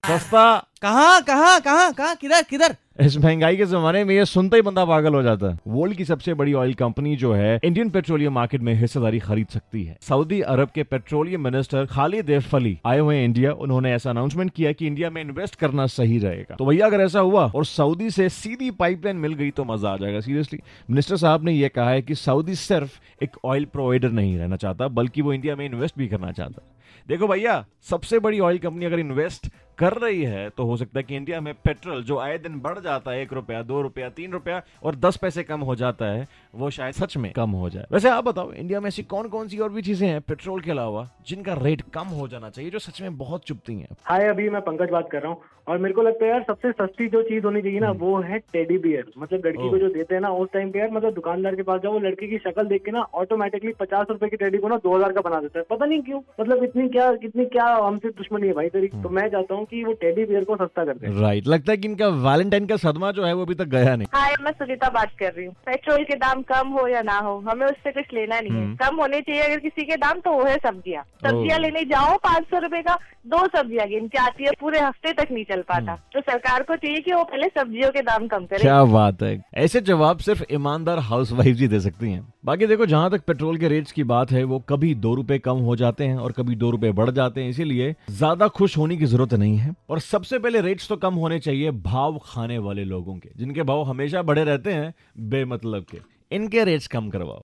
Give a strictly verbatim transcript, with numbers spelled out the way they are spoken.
सस्ता कहाँ कहाँ कहाँ कहाँ किधर किधर? इस महंगाई के जमाने में ये सुनते ही बंदा पागल हो जाता है। वर्ल्ड की सबसे बड़ी ऑयल कंपनी जो है इंडियन पेट्रोलियम मार्केट में हिस्सेदारी खरीद सकती है। सऊदी अरब के petroleum minister Khalid F Ali आए हुए हैं इंडिया। उन्होंने ऐसा अनाउंसमेंट किया कि इंडिया में इन्वेस्ट करना सही रहेगा। तो भैया अगर ऐसा हुआ और सऊदी से सीधी पाइपलाइन मिल गई तो मजा आ जाएगा। सीरियसली मिनिस्टर साहब ने यह कहा है कि सऊदी सिर्फ एक ऑयल प्रोवाइडर नहीं रहना चाहता बल्कि वो इंडिया में इन्वेस्ट भी करना चाहता है। देखो भैया, सबसे बड़ी ऑयल कंपनी अगर इन्वेस्ट कर रही है तो हो सकता है कि इंडिया में पेट्रोल जो आए दिन बढ़ जाता है, एक रुपया दो रुपया तीन रुपया और दस पैसे कम हो जाता है, वो शायद सच में कम हो जाए। वैसे आप बताओ, इंडिया में ऐसी कौन कौन सी और भी चीजें हैं पेट्रोल के अलावा जिनका रेट कम हो जाना चाहिए, जो सच में बहुत चुभती हैं? हाय, अभी मैं पंकज बात कर रहा हूँ और मेरे को लगता है यार सबसे सस्ती जो चीज होनी चाहिए ना वो है टेडी बियर। मतलब लड़की को जो देते हैं ना उस टाइम पे यार, मतलब दुकानदार के पास जाओ, वो लड़की की शक्ल देख के ना ऑटोमेटिकली पचास रुपए की टेडी को ना दो हजार का बना देता है। पता नहीं क्यों, मतलब इतनी क्या कितनी क्या हमसे दुश्मनी है भाई तेरी। तो मैं चाहता हूँ कि वो टेडी बियर को सस्ता कर दे। राइट, लगता है कि इनका वैलेंटाइन का सदमा जो है वो अभी तक गया नहीं। हाय, मैं सुनीता बात कर रही हूँ। पेट्रोल के दाम कम हो या ना हो, हमें उससे कुछ लेना नहीं है। कम होने चाहिए अगर किसी के दाम तो वो है सब्जियाँ। सब्जियाँ लेने जाओ, पाँच सौ रुपए का दो सब्जियाँ गिन के आती है, पूरे हफ्ते तक नहीं चल पाता। तो सरकार को चाहिए कि वो पहले सब्जियों के दाम कम करे। क्या बात है, ऐसे जवाब सिर्फ ईमानदार हाउसवाइफ ही दे सकती हैं। बाकी देखो, जहां तक पेट्रोल के रेट्स की बात है, वो कभी दो रुपए कम हो जाते हैं और कभी दो रुपए बढ़ जाते हैं, इसीलिए ज्यादा खुश होने की जरूरत नहीं है। और सबसे पहले रेट्स तो कम होने चाहिए भाव खाने वाले लोगों के, जिनके भाव हमेशा बढ़े रहते हैं बेमतलब के। इनके रेट्स कम करवाओ।